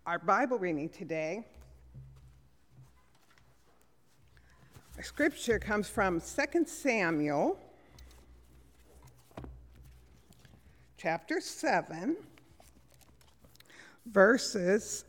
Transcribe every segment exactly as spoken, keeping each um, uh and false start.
Our Bible reading today, our scripture comes from Second Samuel, chapter seven, verses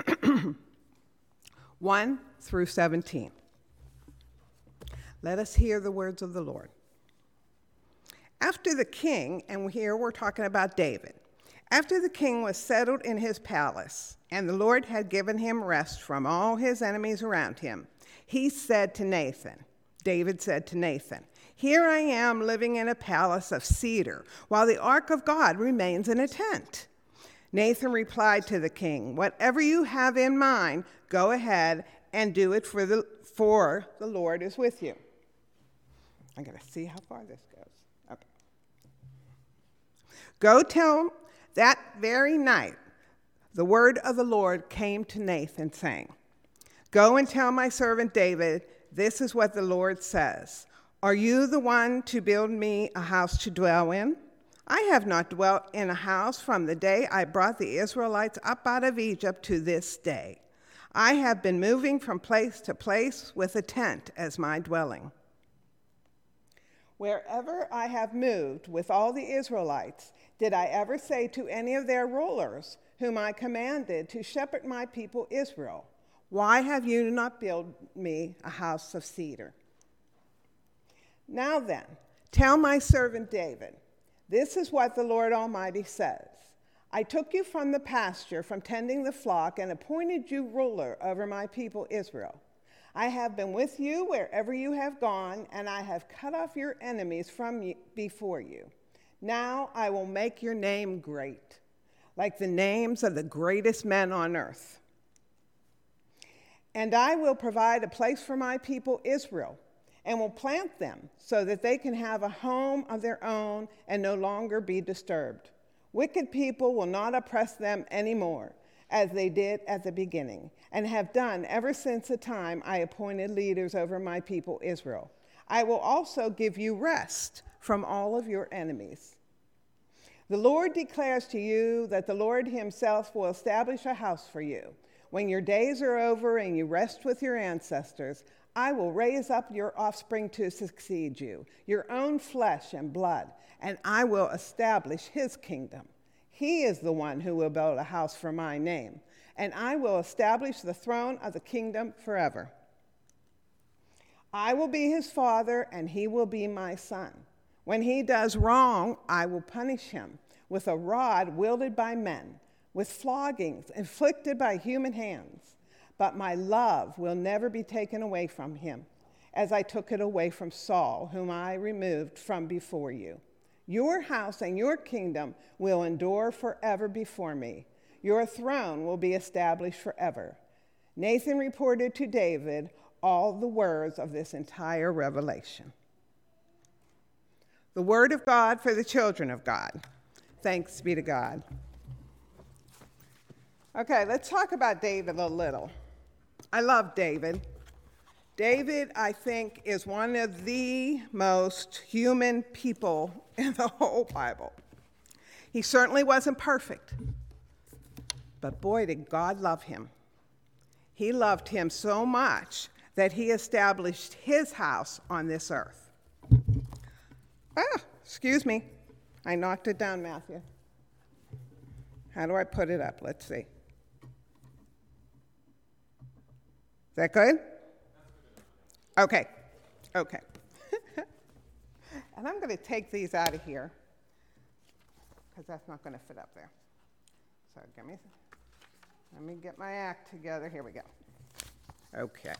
one through seventeen. Let us hear the words of the Lord. After the king, and here we're talking about David, after the king was settled in his palace, and the Lord had given him rest from all his enemies around him, he said to Nathan, David said to Nathan, "Here I am living in a palace of cedar, while the ark of God remains in a tent." Nathan replied to the king, "Whatever you have in mind, go ahead and do it, for the, for the Lord is with you." I'm going to see how far this goes. Okay. Go tell that very night, the word of the Lord came to Nathan, saying, "Go and tell my servant David, this is what the Lord says. Are you the one to build me a house to dwell in? I have not dwelt in a house from the day I brought the Israelites up out of Egypt to this day. I have been moving from place to place with a tent as my dwelling. Wherever I have moved with all the Israelites, did I ever say to any of their rulers, whom I commanded to shepherd my people Israel, 'Why have you not built me a house of cedar?' Now then, tell my servant David, this is what the Lord Almighty says. I took you from the pasture, from tending the flock, and appointed you ruler over my people Israel. I have been with you wherever you have gone, and I have cut off your enemies from you, before you. Now I will make your name great, like the names of the greatest men on earth. And I will provide a place for my people Israel, and will plant them so that they can have a home of their own and no longer be disturbed. Wicked people will not oppress them anymore, as they did at the beginning, and have done ever since the time I appointed leaders over my people Israel. I will also give you rest from all of your enemies. The Lord declares to you that the Lord himself will establish a house for you. When your days are over and you rest with your ancestors, I will raise up your offspring to succeed you, your own flesh and blood, and I will establish his kingdom. He is the one who will build a house for my name, and I will establish the throne of the kingdom forever. I will be his father, and he will be my son. When he does wrong, I will punish him with a rod wielded by men, with floggings inflicted by human hands. But my love will never be taken away from him, as I took it away from Saul, whom I removed from before you. Your house and your kingdom will endure forever before me. Your throne will be established forever." Nathan reported to David all the words of this entire revelation. The word of God for the children of God. Thanks be to God. Okay, let's talk about David a little. I love David. David, I think, is one of the most human people in the whole Bible. He certainly wasn't perfect, but boy, did God love him. He loved him so much that he established his house on this earth. Ah, excuse me. I knocked it down, Matthew. How do I put it up? Let's see. Is that good? Okay, okay. And I'm going to take these out of here because that's not going to fit up there. So give me, let me get my act together. Here we go. Okay.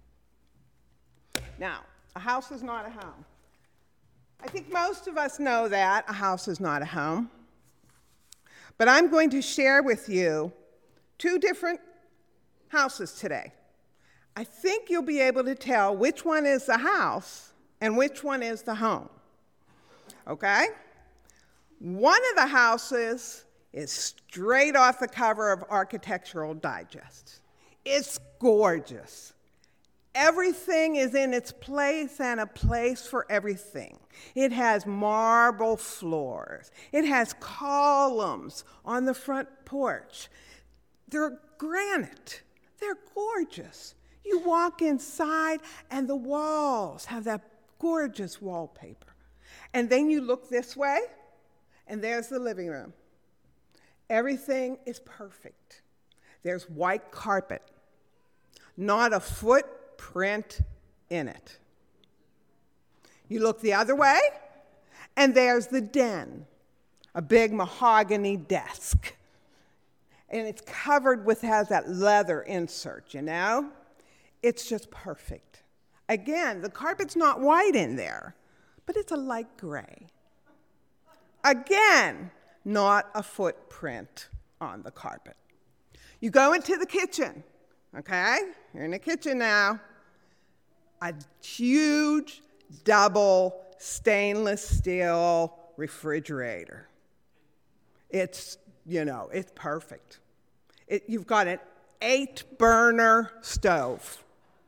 Now, a house is not a home. I think most of us know that a house is not a home. But I'm going to share with you two different houses today. I think you'll be able to tell which one is the house and which one is the home. Okay? One of the houses is straight off the cover of Architectural Digest. It's gorgeous. Everything is in its place and a place for everything. It has marble floors. It has columns on the front porch. they're granite. They're gorgeous. You walk inside, and the walls have that gorgeous wallpaper. And then you look this way, and there's the living room. Everything is perfect. There's white carpet, not a footprint in it. You look the other way, and there's the den, a big mahogany desk. And it's covered with, has that leather insert, you know? It's just perfect. Again, the carpet's not white in there, but it's a light gray. Again, not a footprint on the carpet. You go into the kitchen, okay? You're in the kitchen now. A huge double stainless steel refrigerator. It's, you know, it's perfect. It, you've got an eight burner stove.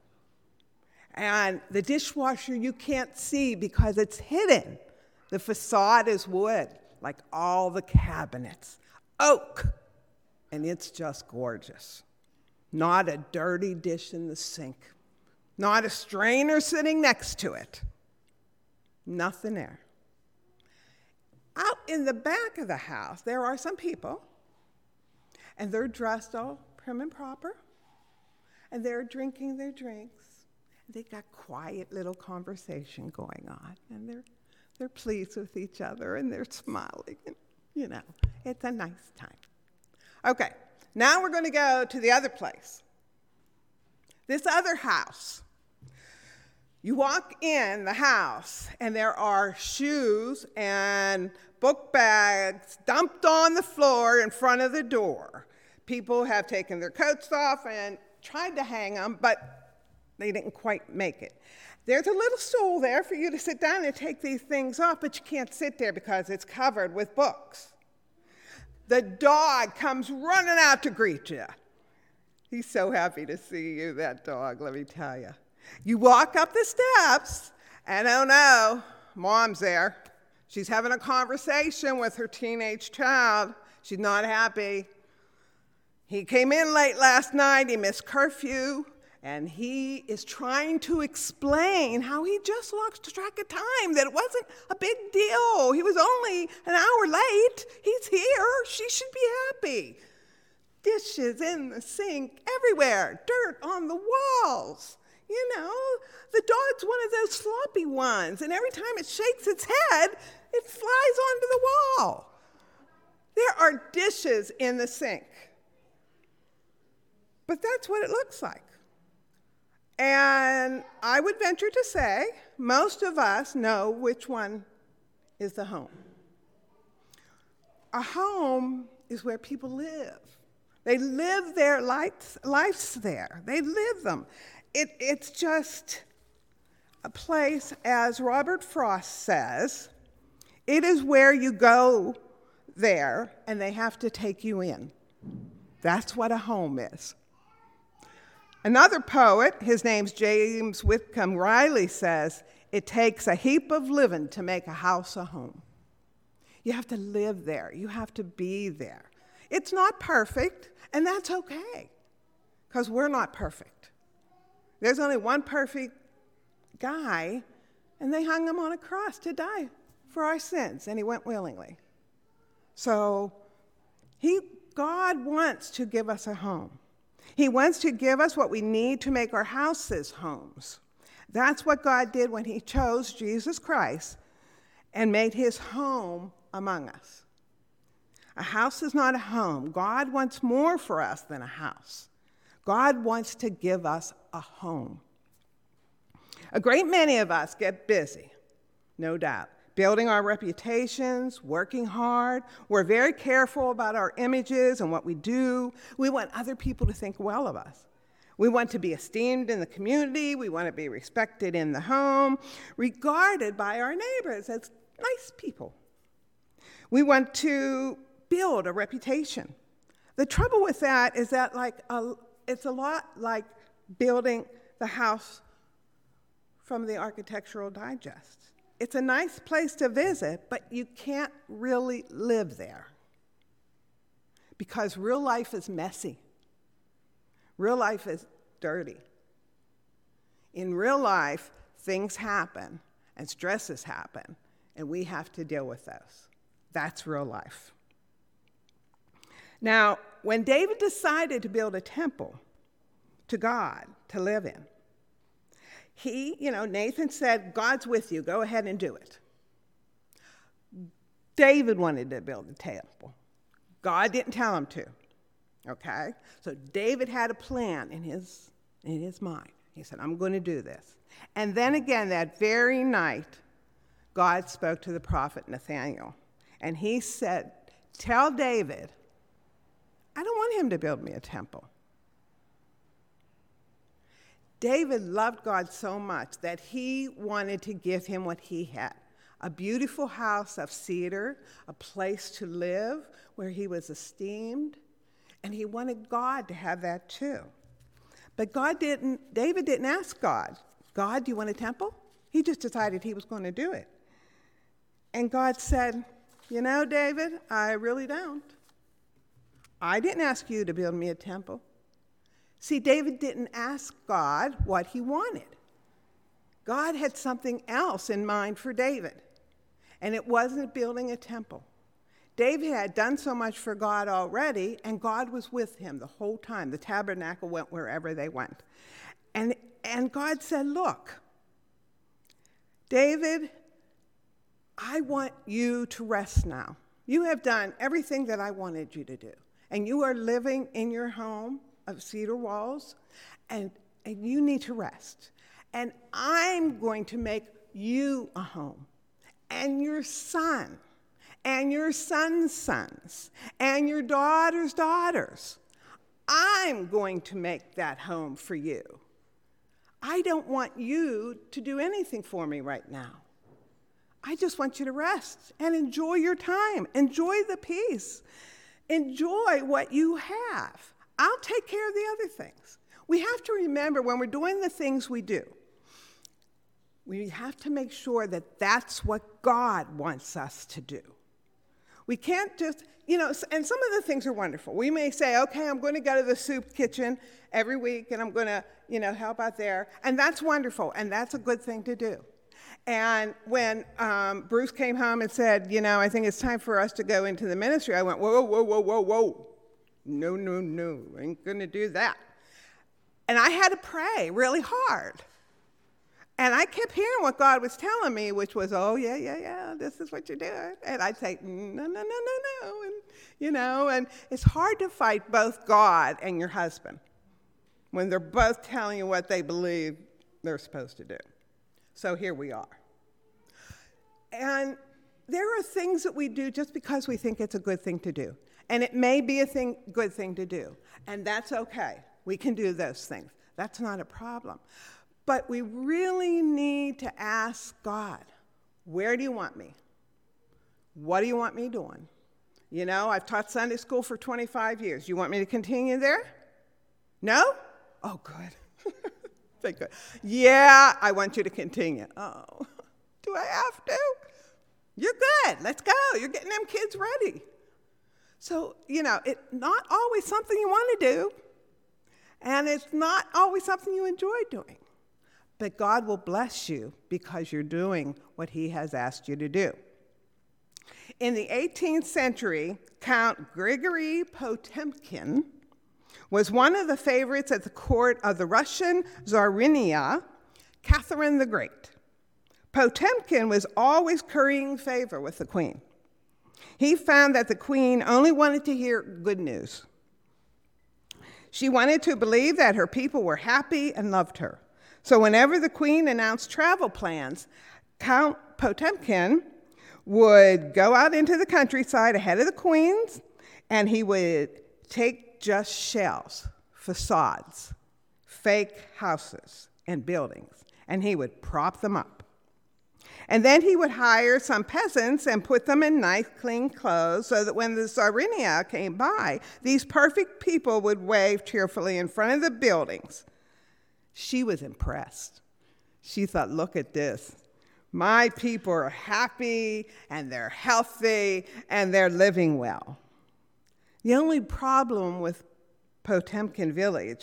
And the dishwasher you can't see because it's hidden. The facade is wood, like all the cabinets. Oak. And it's just gorgeous. Not a dirty dish in the sink. Not a strainer sitting next to it. Nothing there. Out in the back of the house, there are some people, and they're dressed all prim and proper, and they're drinking their drinks. They got quiet little conversation going on, and they're they're pleased with each other, and they're smiling, and you know, it's a nice time. Okay, now we're going to go to the other place. This other house. You walk in the house, and there are shoes and book bags dumped on the floor in front of the door. People have taken their coats off and tried to hang them, but they didn't quite make it. There's a little stool there for you to sit down and take these things off, but you can't sit there because it's covered with books. The dog comes running out to greet you. He's so happy to see you, that dog, let me tell you. You walk up the steps, and oh no, Mom's there. She's having a conversation with her teenage child. She's not happy. He came in late last night, he missed curfew, and he is trying to explain how he just lost track of time, that it wasn't a big deal. He was only an hour late. He's here. She should be happy. Dishes in the sink everywhere, dirt on the walls. You know, the dog's one of those sloppy ones, and every time it shakes its head, it flies onto the wall. There are dishes in the sink. But that's what it looks like. And I would venture to say most of us know which one is the home. A home is where people live. They live their lives, lives there. They live them. It, it's just a place, as Robert Frost says, it is where you go there and they have to take you in. That's what a home is. Another poet, his name's James Whitcomb Riley, says, it takes a heap of living to make a house a home. You have to live there. You have to be there. It's not perfect, and that's okay, because we're not perfect. There's only one perfect guy, and they hung him on a cross to die for our sins, and he went willingly. So he, God wants to give us a home. He wants to give us what we need to make our houses homes. That's what God did when he chose Jesus Christ and made his home among us. A house is not a home. God wants more for us than a house. God wants to give us a home. A great many of us get busy, no doubt, building our reputations, working hard. We're very careful about our images and what we do. We want other people to think well of us. We want to be esteemed in the community. We want to be respected in the home, regarded by our neighbors as nice people. We want to build a reputation. The trouble with that is that like a, it's a lot like building the house from the Architectural Digest. It's a nice place to visit, but you can't really live there because real life is messy. Real life is dirty. In real life, things happen and stresses happen, and we have to deal with those. That's real life. Now, when David decided to build a temple to God to live in, he, you know, Nathan said, God's with you, go ahead and do it. David wanted to build a temple. God didn't tell him to, okay? So David had a plan in his, in his mind. He said, I'm going to do this. And then again, that very night, God spoke to the prophet Nathaniel. And he said, tell David, I don't want him to build me a temple. David loved God so much that he wanted to give him what he had. A beautiful house of cedar, a place to live where he was esteemed, and he wanted God to have that too. But God didn't, David didn't ask God, God, do you want a temple? He just decided he was going to do it. And God said, you know, David, I really don't. I didn't ask you to build me a temple. See, David didn't ask God what he wanted. God had something else in mind for David, and it wasn't building a temple. David had done so much for God already, and God was with him the whole time. The tabernacle went wherever they went. And, and God said, look, David, I want you to rest now. You have done everything that I wanted you to do, and you are living in your home of cedar walls, and, and you need to rest. And I'm going to make you a home, and your son, and your son's sons, and your daughter's daughters. I'm going to make that home for you. I don't want you to do anything for me right now. I just want you to rest and enjoy your time. Enjoy the peace. Enjoy what you have. I'll take care of the other things. We have to remember when we're doing the things we do, we have to make sure that that's what God wants us to do. We can't just, you know, and some of the things are wonderful. We may say, okay, I'm going to go to the soup kitchen every week, and I'm going to, you know, help out there. And that's wonderful, and that's a good thing to do. And when um, Bruce came home and said, you know, I think it's time for us to go into the ministry, I went, whoa, whoa, whoa, whoa, whoa. No, no, no, I ain't going to do that. And I had to pray really hard. And I kept hearing what God was telling me, which was, oh, yeah, yeah, yeah, this is what you're doing. And I'd say, no, no, no, no, no. And, you know, and it's hard to fight both God and your husband when they're both telling you what they believe they're supposed to do. So here we are. And there are things that we do just because we think it's a good thing to do. And it may be a thing, good thing to do. And that's okay. We can do those things. That's not a problem. But we really need to ask God, where do you want me? What do you want me doing? You know, I've taught Sunday school for twenty-five years. You want me to continue there? No? Oh, good. Thank God. Yeah, I want you to continue. Oh, do I have to? You're good. Let's go. You're getting them kids ready. So, you know, it's not always something you want to do, and it's not always something you enjoy doing. But God will bless you because you're doing what he has asked you to do. In the eighteenth century, Count Grigory Potemkin was one of the favorites at the court of the Russian Tsarina, Catherine the Great. Potemkin was always currying favor with the queen. He found that the queen only wanted to hear good news. She wanted to believe that her people were happy and loved her. So whenever the queen announced travel plans, Count Potemkin would go out into the countryside ahead of the queen's, and he would take just shells, facades, fake houses and buildings, and he would prop them up. And then he would hire some peasants and put them in nice, clean clothes so that when the Tsarina came by, these perfect people would wave cheerfully in front of the buildings. She was impressed. She thought, look at this. My people are happy, and they're healthy, and they're living well. The only problem with Potemkin village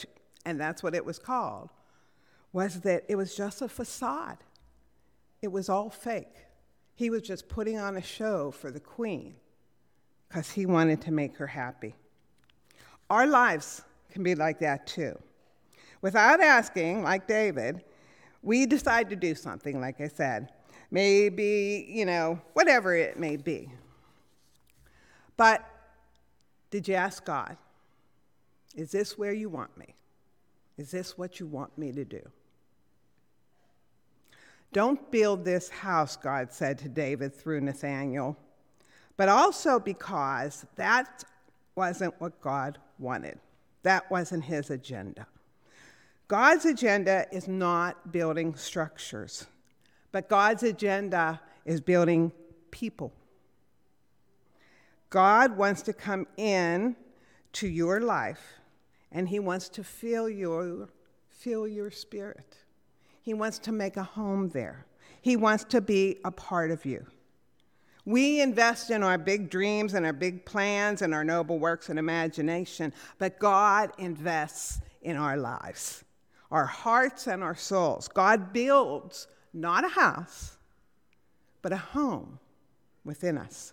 and that's what it was called, was that it was just a facade. It was all fake. He was just putting on a show for the queen because he wanted to make her happy. Our lives can be like that too. Without asking, like David, we decide to do something, like I said. Maybe, you know, whatever it may be. But did you ask God, is this where you want me? Is this what you want me to do? Don't build this house, God said to David through Nathaniel, but also because that wasn't what God wanted. That wasn't his agenda. God's agenda is not building structures, but God's agenda is building people. God wants to come in to your life, and he wants to fill your, fill your spirit. He wants to make a home there. He wants to be a part of you. We invest in our big dreams and our big plans and our noble works and imagination, but God invests in our lives, our hearts and our souls. God builds not a house, but a home within us.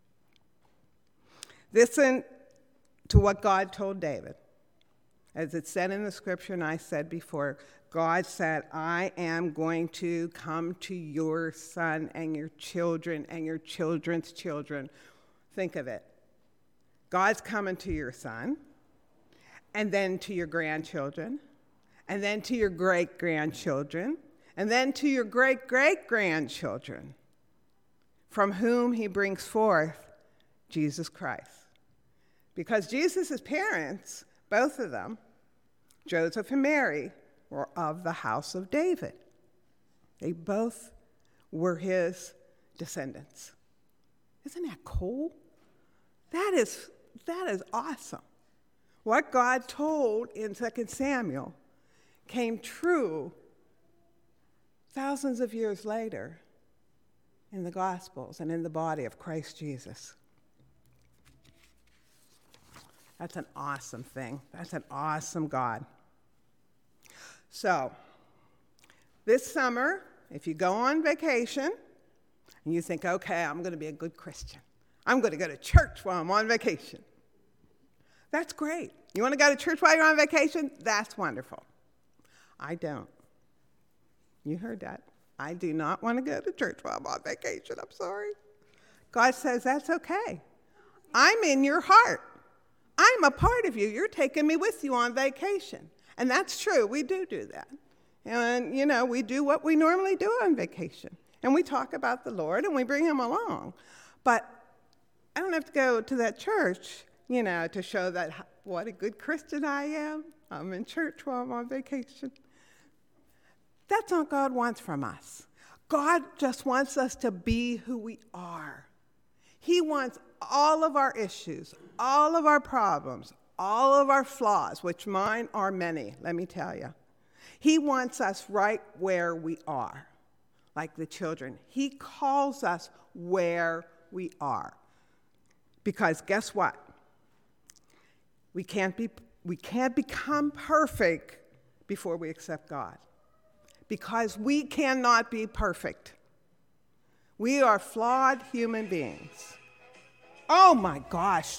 Listen to what God told David. As it said in the scripture, and I said before, God said, I am going to come to your son and your children and your children's children. Think of it. God's coming to your son, and then to your grandchildren, and then to your great-grandchildren, and then to your great-great-grandchildren, from whom he brings forth Jesus Christ. Because Jesus' parents, both of them, Joseph and Mary, were of the house of David. They both were his descendants. Isn't that cool? That is, that is awesome. What God told in Second Samuel came true thousands of years later in the Gospels and in the body of Christ Jesus. That's an awesome thing. That's an awesome God. So, this summer, if you go on vacation and you think, okay, I'm going to be a good Christian, I'm going to go to church while I'm on vacation. That's great. You want to go to church while you're on vacation? That's wonderful. I don't. You heard that. I do not want to go to church while I'm on vacation. I'm sorry. God says that's okay. I'm in your heart. I'm a part of you. You're taking me with you on vacation. And that's true. We do do that. And, you know, we do what we normally do on vacation. And we talk about the Lord and we bring him along. But I don't have to go to that church, you know, to show that what a good Christian I am. I'm in church while I'm on vacation. That's not what God wants from us. God just wants us to be who we are. He wants all of our issues, all of our problems, all of our flaws, which mine are many, let me tell you. He wants us right where we are, like the children. He calls us where we are. Because guess what? We can't be, we can't become perfect before we accept God. Because we cannot be perfect. We are flawed human beings. Oh my gosh.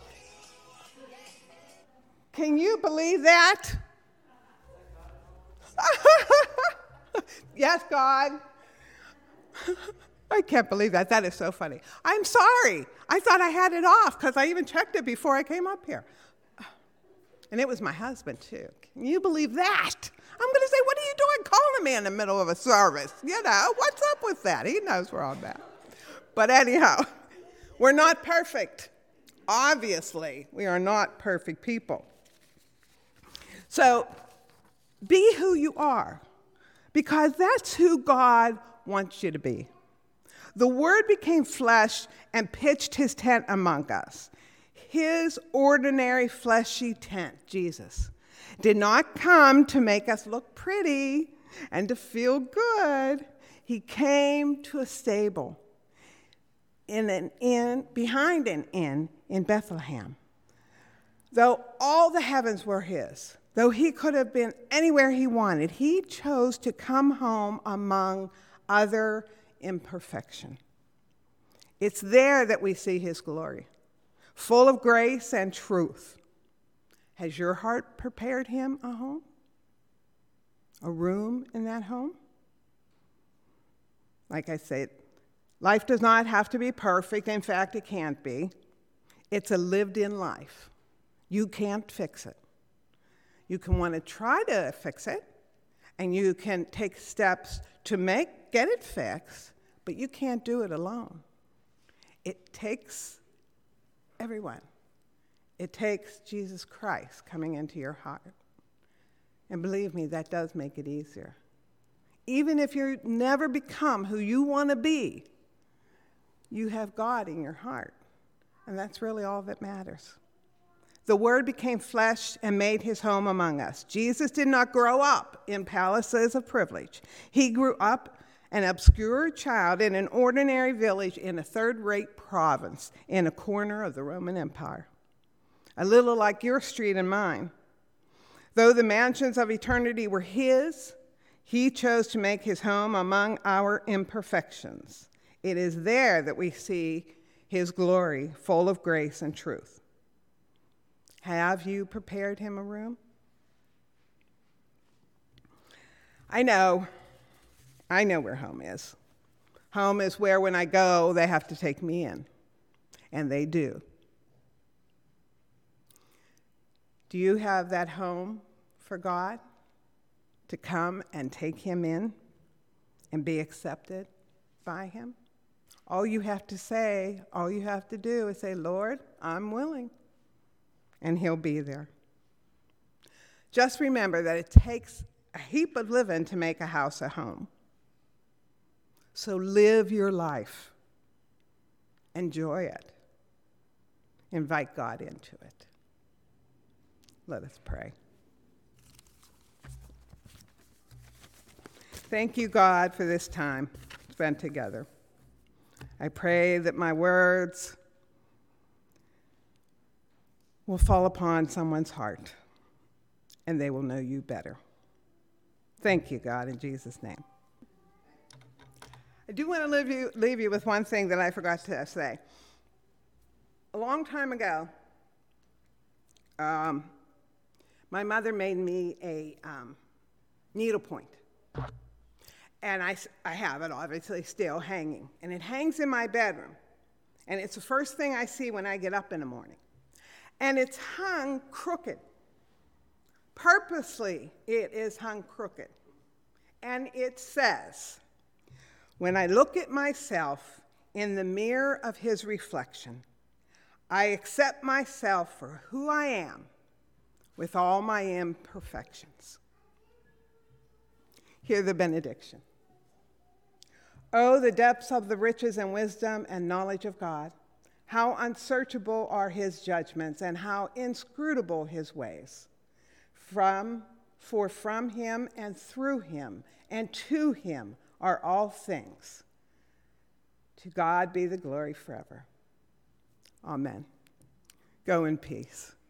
Can you believe that? Yes, God. I can't believe that. That is so funny. I'm sorry. I thought I had it off because I even checked it before I came up here. And it was my husband, too. Can you believe that? I'm going to say, what are you doing calling me in the middle of a service? You know, what's up with that? He knows where I'm at. But anyhow, we're not perfect. Obviously, we are not perfect people. So be who you are, because that's who God wants you to be. The Word became flesh and pitched his tent among us. His ordinary fleshy tent, Jesus, did not come to make us look pretty and to feel good. He came to a stable in an inn, behind an inn in Bethlehem. Though all the heavens were his, though he could have been anywhere he wanted, he chose to come home among other imperfection. It's there that we see his glory, full of grace and truth. Has your heart prepared him a home? A room in that home? Like I said, life does not have to be perfect. In fact, it can't be. It's a lived-in life. You can't fix it. You can want to try to fix it, and you can take steps to make get it fixed, but you can't do it alone. It takes everyone. It takes Jesus Christ coming into your heart. And believe me, that does make it easier. Even if you never become who you want to be, you have God in your heart. And that's really all that matters. The Word became flesh and made his home among us. Jesus did not grow up in palaces of privilege. He grew up an obscure child in an ordinary village in a third-rate province in a corner of the Roman Empire. A little like your street and mine. Though the mansions of eternity were his, he chose to make his home among our imperfections. It is there that we see his glory, full of grace and truth. Have you prepared him a room? I know, I know where home is. Home is where when I go, they have to take me in, and they do. Do you have that home for God to come and take him in and be accepted by him? All you have to say, all you have to do is say, Lord, I'm willing. And he'll be there. Just remember that it takes a heap of living to make a house a home. So live your life. Enjoy it. Invite God into it. Let us pray. Thank you, God, for this time spent together. I pray that my words will fall upon someone's heart, and they will know you better. Thank you, God, in Jesus' name. I do want to leave you, leave you with one thing that I forgot to say. A long time ago, um, my mother made me a um, needlepoint. And I, I have it, obviously, still hanging. And it hangs in my bedroom. And it's the first thing I see when I get up in the morning. And it's hung crooked. Purposely, it is hung crooked. And it says, when I look at myself in the mirror of his reflection, I accept myself for who I am with all my imperfections. Hear the benediction. Oh, the depths of the riches and wisdom and knowledge of God. How unsearchable are his judgments, and how inscrutable his ways. From, for from him and through him and to him are all things. To God be the glory forever. Amen. Go in peace.